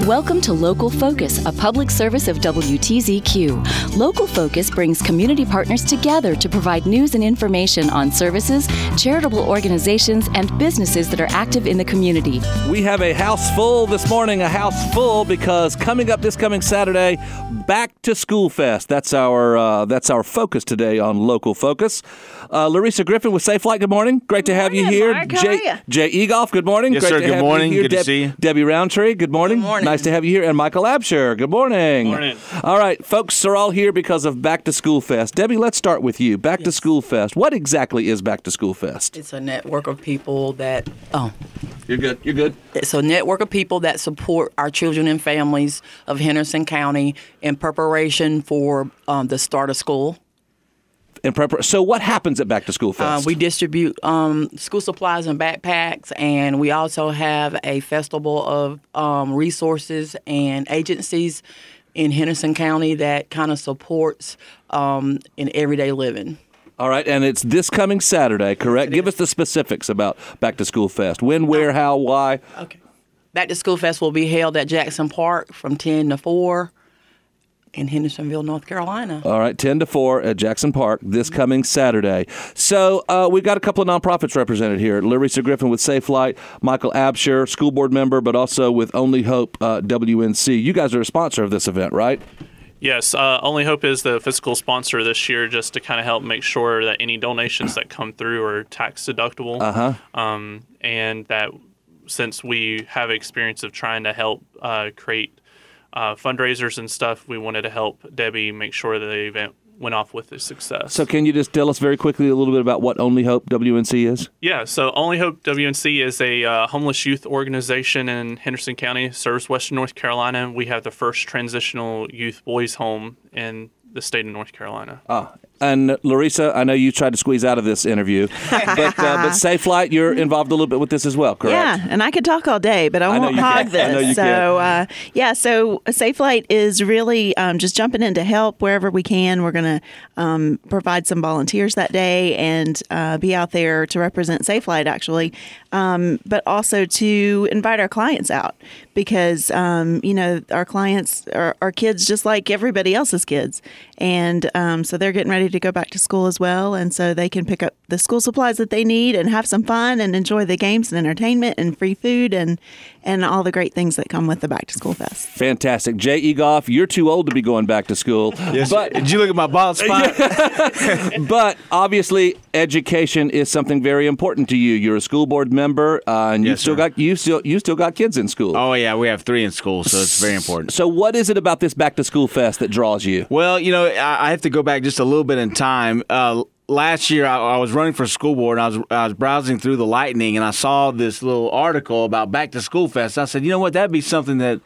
Welcome to Local Focus, a public service of WTZQ. Local Focus brings community partners together to provide news and information on services, charitable organizations, and businesses that are active in the community. We have a house full this morning, because coming up this coming Saturday, Back to School Fest. That's our focus today on Local Focus. Larissa Griffin with Safe Flight, good morning. Great to have you here. Mark, how are you? Jay Egoff, good morning. Yes, Great sir. to Good have morning. You here. Good to see you. Debbie Roundtree, good morning. Good morning. Nice to have you here. And Michael Absher, good morning. Good morning. All right, folks are all here because of Back to School Fest. Debbie, let's start with you. Back to School Fest. What exactly is Back to School Fest? It's a network of people that, You're good. it's a network of people that support our children and families of Henderson County in preparation for the start of school. So what happens at Back to School Fest? We distribute school supplies and backpacks, and we also have a festival of resources and agencies in Henderson County that kind of supports in everyday living. All right, and it's this coming Saturday, correct? Give us the specifics about Back to School Fest. When, where, how, why? Okay. Back to School Fest will be held at Jackson Park from 10 to 4 in Hendersonville, North Carolina. All right, 10 to 4 at Jackson Park this coming Saturday. So we've got a couple of nonprofits represented here. Larissa Griffin with Safe Flight, Michael Absher, school board member, but also with Only Hope WNC. You guys are a sponsor of this event, right? Yes, Only Hope is the fiscal sponsor this year, just to kind of help make sure that any donations that come through are tax deductible. And that since we have experience of trying to help create fundraisers and stuff, we wanted to help Debbie make sure that the event went off with a success. So can you just tell us very quickly a little bit about what Only Hope WNC is? Yeah, so Only Hope WNC is a homeless youth organization in Henderson County, serves Western North Carolina. We have the first transitional youth boys home in the state of North Carolina. And Larissa, I know you tried to squeeze out of this interview, but Safe Flight, you're involved a little bit with this as well, correct? Yeah, and I could talk all day, but I won't hog this. I know you can. So Safe Flight is really just jumping in to help wherever we can. We're going to provide some volunteers that day and be out there to represent Safe Flight, actually, but also to invite our clients out because, our clients are kids just like everybody else's kids. And so they're getting ready to go back to school as well. And so they can pick up the school supplies that they need and have some fun and enjoy the games and entertainment and free food and all the great things that come with the Back to School Fest. Fantastic. Jay Egoff, you're too old to be going back to school. Yes, but did you look at my bald spot? But obviously, education is something very important to you. You're a school board member, and Yes, you still got kids in school. Oh, yeah, we have 3 in school, so it's very important. So what is it about this Back to School Fest that draws you? Well, I have to go back just a little bit in time. Last year, I was running for school board, and I was browsing through the Lightning, and I saw this little article about Back to School Fest. I said, you know what, that'd be something that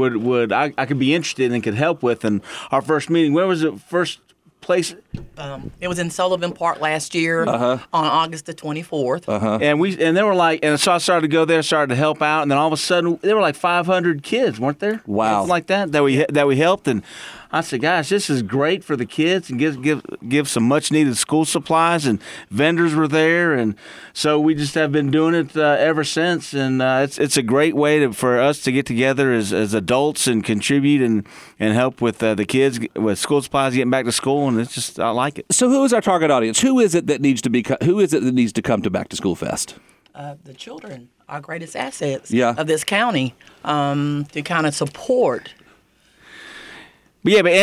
I could be interested in and could help with. And our first meeting, where was it first place? It was in Sullivan Park last year on August the 24th. And they were like, and so I started to go there, started to help out, and then all of a sudden there were like 500 kids, weren't there? Wow, something like that we helped. And I said, gosh, this is great for the kids and give some much needed school supplies, and vendors were there, and so we just have been doing it ever since. And it's a great way for us to get together as adults and contribute and help with the kids with school supplies getting back to school, and it's just I like it. So who is our target audience? Who is it that needs to come to Back to School Fest? The children, our greatest assets Yeah. of this county, to kind of support. But yeah, but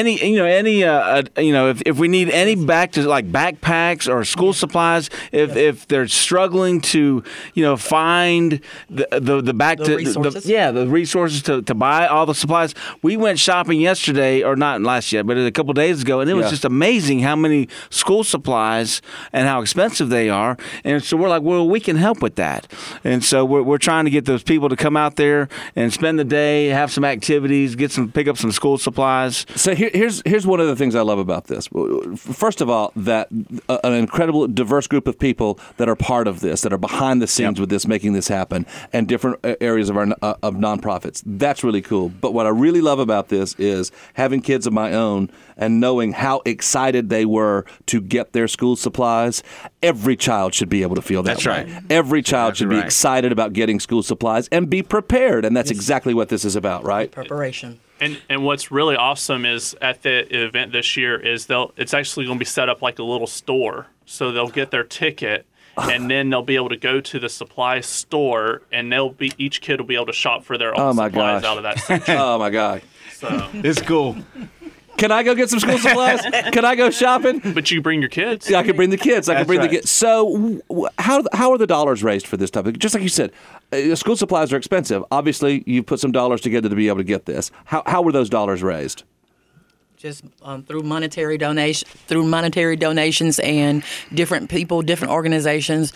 if we need any back to like backpacks or school supplies, if they're struggling to find the back to resources. the resources to buy all the supplies. We went shopping yesterday, or not last year, but a couple of days ago, and it was just amazing how many school supplies and how expensive they are. And so we're like, well, we can help with that. And so we're trying to get those people to come out there and spend the day, have some activities, pick up some school supplies. So here's one of the things I love about this. First of all, that an incredible diverse group of people that are part of this, that are behind the scenes with this, making this happen, and different areas of our of nonprofits. That's really cool. But what I really love about this is having kids of my own and knowing how excited they were to get their school supplies. Every child should be able to feel that That's way. right. Every child should be right. excited about getting school supplies and be prepared. And that's exactly what this is about, right? Preparation. And what's really awesome is at the event this year is it's actually going to be set up like a little store. So they'll get their ticket, and then they'll be able to go to the supply store, and each kid will be able to shop for their own supplies out of that section. Oh my God. So, It's cool. Can I go get some school supplies? Can I go shopping? but you bring your kids. Yeah, I can bring the kids. I can That's bring the right. kids. So, how are the dollars raised for this topic? Just like you said, school supplies are expensive. Obviously, you put some dollars together to be able to get this. How were those dollars raised? Just through monetary donations and different people, different organizations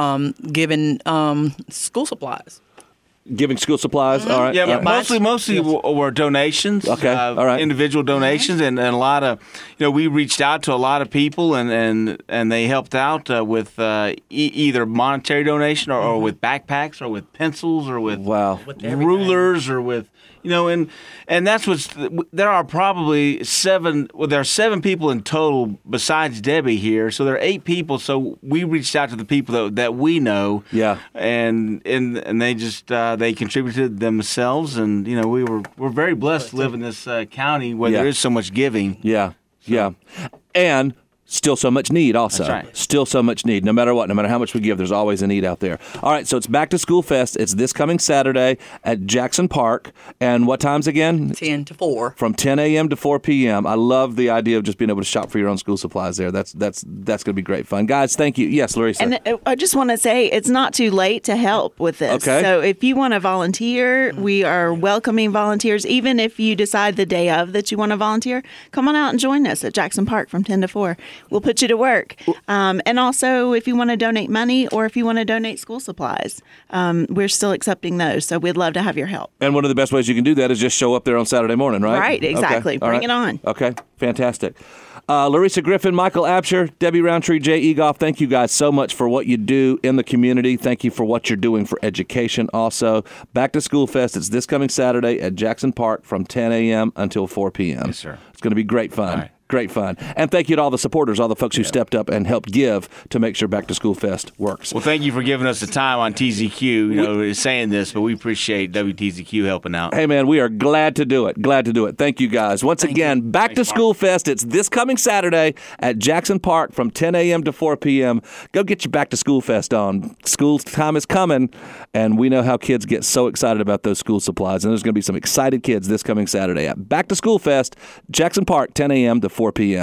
giving school supplies. Giving school supplies. All right. Yeah, all but right. mostly were donations. Okay, all right. Individual donations, and a lot of, we reached out to a lot of people, and they helped out with either monetary donation or with backpacks or with pencils or with Wow. rulers or with. And that's there are probably seven. Well, there are 7 people in total besides Debbie here, so there are 8 people. So we reached out to the people that we know. Yeah. And they just they contributed themselves, and we're very blessed to live in this county where Yeah. there is so much giving. Yeah. Yeah. And still so much need also. That's right. Still so much need. No matter what, no matter how much we give, there's always a need out there. All right, so it's Back to School Fest. It's this coming Saturday at Jackson Park. And what times again? 10 to 4. From 10 a.m. to 4 p.m. I love the idea of just being able to shop for your own school supplies there. That's going to be great fun. Guys, thank you. Yes, Larissa. And I just want to say it's not too late to help with this. Okay. So if you want to volunteer, we are welcoming volunteers. Even if you decide the day of that you want to volunteer, come on out and join us at Jackson Park from 10 to 4. We'll put you to work. And also, if you want to donate money or if you want to donate school supplies, we're still accepting those. So we'd love to have your help. And one of the best ways you can do that is just show up there on Saturday morning, right? Right, exactly. Okay, all Bring it on. Okay, fantastic. Larissa Griffin, Michael Absher, Debbie Roundtree, Jay Egoff, thank you guys so much for what you do in the community. Thank you for what you're doing for education also. Back to School Fest, it's this coming Saturday at Jackson Park from 10 a.m. until 4 p.m. Yes, sir. It's going to be great fun. All right. Great fun. And thank you to all the supporters, all the folks who stepped up and helped give to make sure Back to School Fest works. Well, thank you for giving us the time on TZQ, saying this, but we appreciate WTZQ helping out. Hey, man, we are glad to do it. Glad to do it. Thank you, guys. Once again, Back to School Fest. It's this coming Saturday at Jackson Park from 10 a.m. to 4 p.m. Go get your Back to School Fest on. School time is coming, and we know how kids get so excited about those school supplies. And there's going to be some excited kids this coming Saturday at Back to School Fest, Jackson Park, 10 a.m. to 4 p.m.